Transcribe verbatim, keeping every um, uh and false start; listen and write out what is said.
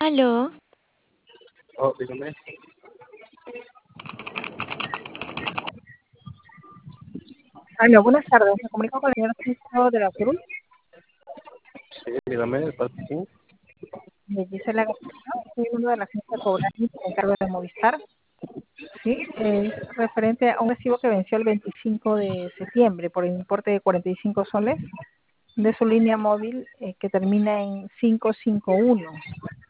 Aló, Oh, dígame. Aló, buenas tardes. Me comunico con el señor Francisco de la Cruz, Sí, dígame, ¿de parte de quién? de Gisela García. Soy uno de la agencia Cobrani por encargo de Movistar. Sí, es referente a un recibo que venció el veinticinco de septiembre por el importe de cuarenta y cinco soles de su línea móvil eh, que termina en quinientos cincuenta y uno.